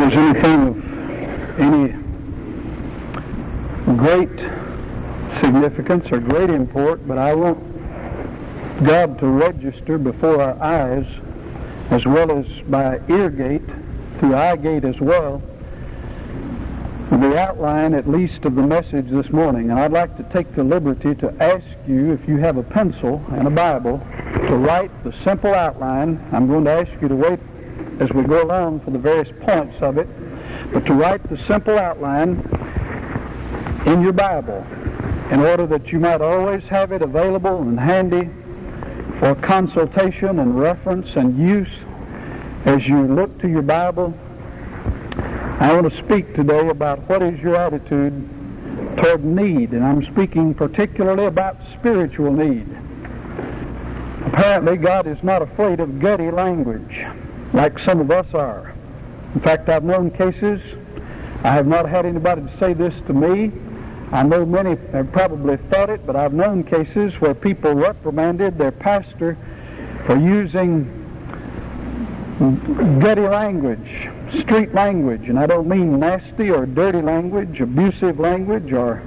there's anything of any great significance or great import, but I want God to register before our eyes, as well as by ear gate, through eye gate as well, the outline at least of the message this morning. And I'd like to take the liberty to ask you, if you have a pencil and a Bible, to write the simple outline. I'm going to ask you to wait as we go along for the various points of it, but to write the simple outline in your Bible in order that you might always have it available and handy for consultation and reference and use as you look to your Bible. I want to speak today about what is your attitude toward need, and I'm speaking particularly about spiritual need. Apparently, God is not afraid of gutty language like some of us are. In fact, I've known cases, I have not had anybody to say this to me. I know many have probably thought it, but I've known cases where people reprimanded their pastor for using gutty language, street language, and I don't mean nasty or dirty language, abusive language, or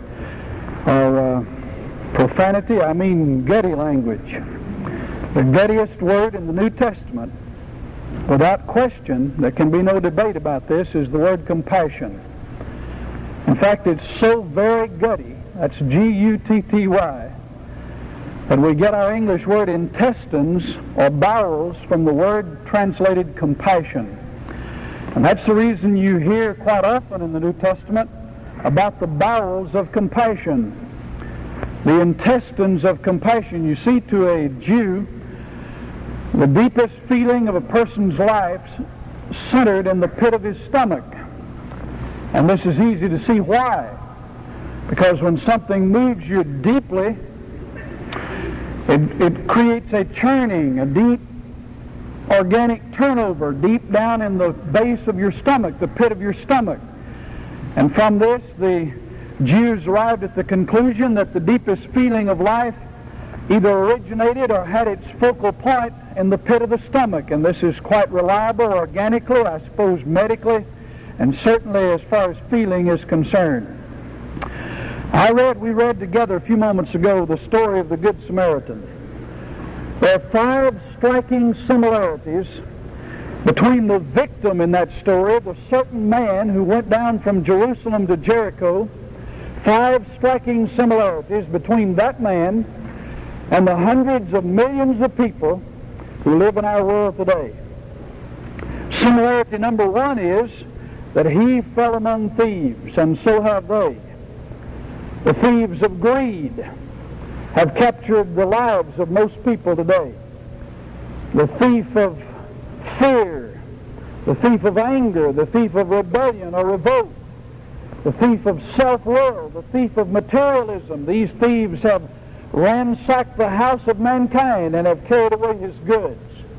profanity. I mean gutty language. The guttiest word in the New Testament, without question, there can be no debate about this, is the word compassion. In fact, it's so very gutty, that's G-U-T-T-Y, that we get our English word intestines or bowels from the word translated compassion. And that's the reason you hear quite often in the New Testament about the bowels of compassion, the intestines of compassion. You see, to a Jew, the deepest feeling of a person's life centered in the pit of his stomach. And this is easy to see why. Because when something moves you deeply, it creates a churning, a deep organic turnover deep down in the base of your stomach, the pit of your stomach. And from this, the Jews arrived at the conclusion that the deepest feeling of life either originated or had its focal point in the pit of the stomach. And this is quite reliable organically, I suppose medically, and certainly as far as feeling is concerned. We read together a few moments ago the story of the Good Samaritan. There are 5 striking similarities between the victim in that story, the certain man who went down from Jerusalem to Jericho. 5 striking similarities between that man and the hundreds of millions of people who live in our world today. Similarity number 1 is that he fell among thieves, and so have they. The thieves of greed have captured the lives of most people today. The thief of fear, the thief of anger, the thief of rebellion or revolt, the thief of self-will, the thief of materialism. These thieves have ransacked the house of mankind and have carried away his goods.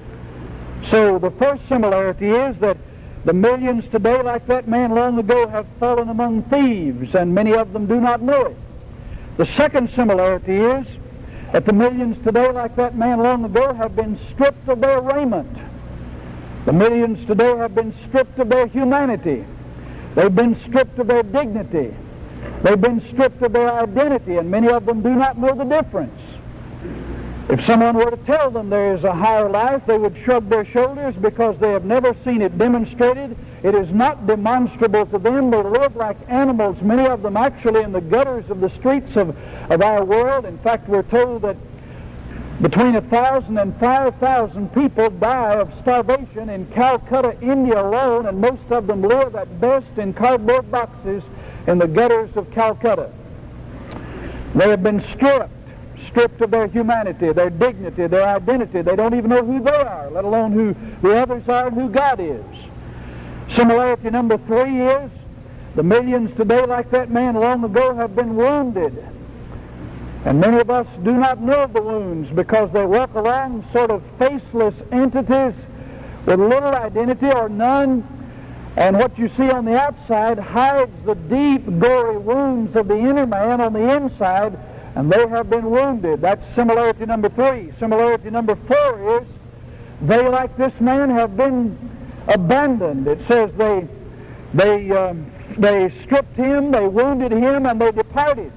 So the first similarity is that the millions today, like that man long ago, have fallen among thieves, and many of them do not know it. The second similarity is that the millions today, like that man long ago, have been stripped of their raiment. The millions today have been stripped of their humanity. They've been stripped of their dignity. They've been stripped of their identity, and many of them do not know the difference. If someone were to tell them there is a higher life, they would shrug their shoulders because they have never seen it demonstrated. It is not demonstrable to them. They live like animals, many of them actually in the gutters of the streets of our world. In fact, we're told that between 1,000 and 5,000 people die of starvation in Calcutta, India alone, and most of them live at best in cardboard boxes in the gutters of Calcutta. They have been stripped of their humanity, their dignity, their identity. They don't even know who they are, let alone who the others are and who God is. Similarity number 3 is the millions today, like that man long ago, have been wounded. And many of us do not know the wounds because they walk around sort of faceless entities with little identity or none. And what you see on the outside hides the deep, gory wounds of the inner man on the inside, and they have been wounded. That's similarity number 3. Similarity number 4 is they, like this man, have been abandoned. It says they They stripped him, they wounded him, and they departed.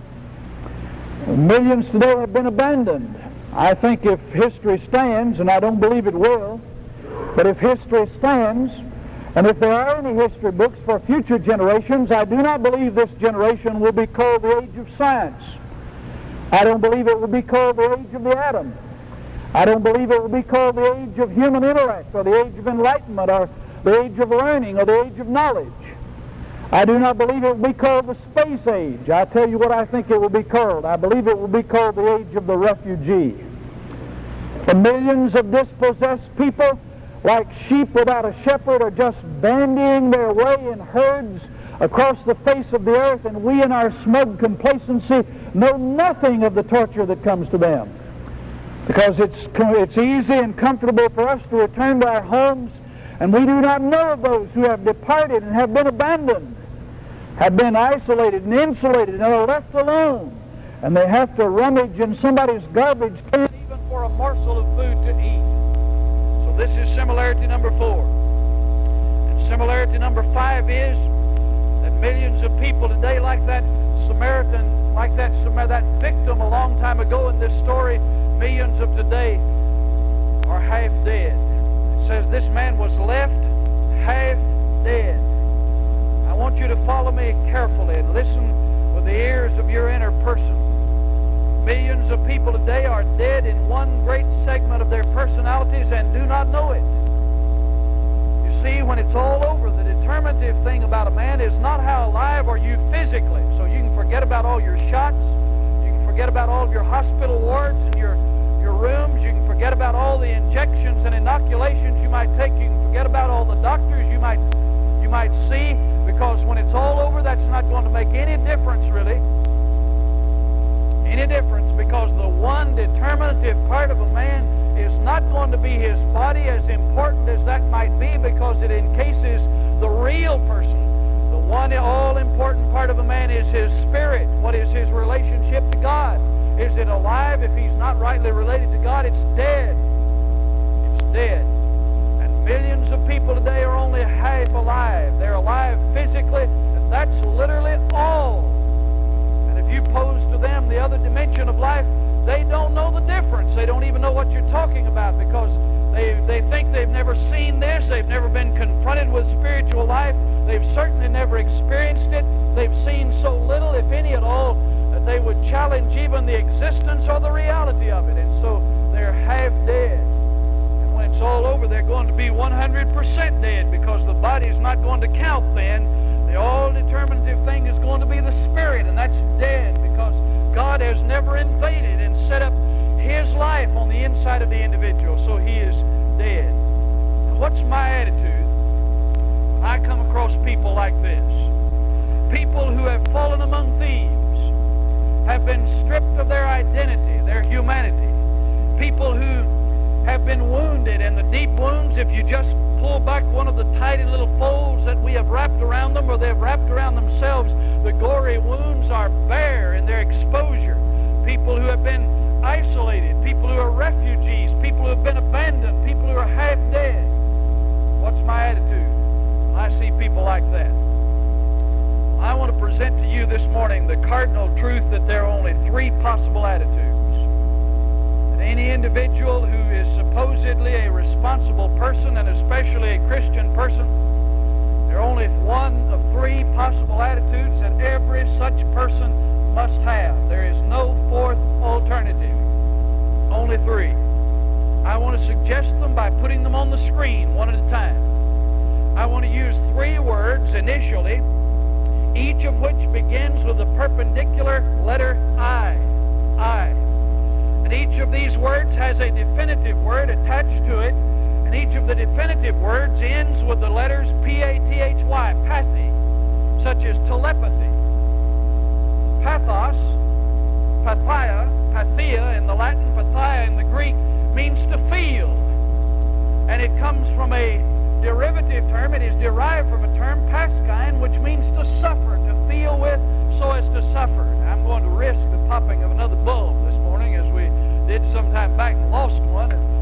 Millions today have been abandoned. I think if history stands, and I don't believe it will, but if history stands, and if there are any history books for future generations, I do not believe this generation will be called the age of science. I don't believe it will be called the age of the atom. I don't believe it will be called the age of human intellect, or the age of enlightenment, or the age of learning, or the age of knowledge. I do not believe it will be called the space age. I tell you what I think it will be called. I believe it will be called the age of the refugee. The millions of dispossessed people, like sheep without a shepherd, are just bandying their way in herds across the face of the earth, and we in our smug complacency know nothing of the torture that comes to them. Because it's easy and comfortable for us to return to our homes, and we do not know of those who have departed and have been abandoned, have been isolated and insulated, and are left alone, and they have to rummage in somebody's garbage can even for a morsel of food to eat. So this is similarity number 4. And similarity number 5 is that millions of people today, like that Samaritan, like that victim a long time ago in this story, millions of today are half dead. It says this man was left half dead. I want you to follow me carefully and listen with the ears of your inner person. Millions of people today are dead in one great segment of their personalities and do not know it. You see, when it's all over, the determinative thing about a man is not how alive are you physically. So you can forget about all your shots, you can forget about all of your hospital wards and your rooms, you can forget about all the injections and inoculations you might take, you can forget about all the doctors you might see, because when it's all over, that's not going to make any difference, really. Any difference, because the one determinative part of a man is not going to be his body, as important as that might be, because it encases the real person. The one all-important part of a man is his spirit. What is his relationship to God? Is it alive? If he's not rightly related to God, it's dead. It's dead. And millions of people today are only half alive. They're alive physically, and that's literally all. And if you pose to them the other dimension of life, they don't know the difference. They don't even know what you're talking about, because they think they've never seen this. They've never been confronted with spiritual life. They've certainly never experienced it. They've seen so little, if any at all, that they would challenge even the existence or the reality of it. And so they're half dead. And when it's all over, they're going to be 100% dead, because the body's not going to count then. The all-determinative thing is going to be the spirit, and that's dead, because God has never invaded and set up His life on the inside of the individual, so he is dead. Now, what's my attitude when I come across people like this? People who have fallen among thieves, have been stripped of their identity, their humanity. People who have been wounded, and the deep wounds, if you just pull back one of the tiny little folds that we have wrapped around them, or they've wrapped around themselves, the gory wounds are bare in their exposure. People who have been isolated, people who are refugees, people who have been abandoned, people who are half dead. What's my attitude when I see people like that? I want to present to you this morning the cardinal truth that there are only 3 possible attitudes. That any individual who is supposedly a responsible person, and especially a Christian person, there are only one of 3 possible attitudes that every such person must have. There is no 4th alternative. Only 3. I want to suggest them by putting them on the screen one at a time. I want to use 3 words initially, each of which begins with the perpendicular letter I. I. And each of these words has a definitive word attached to it, and each of the definitive words ends with the letters P-A-T-H-Y, pathy, such as telepathy. Pathos, pathia, pathia in the Latin, pathia in the Greek, means to feel. And it comes from a derivative term. It is derived from a term, paskyne, which means to suffer, to feel with so as to suffer. Now, I'm going to risk the popping of another bulb this morning, as we did some time back and lost one.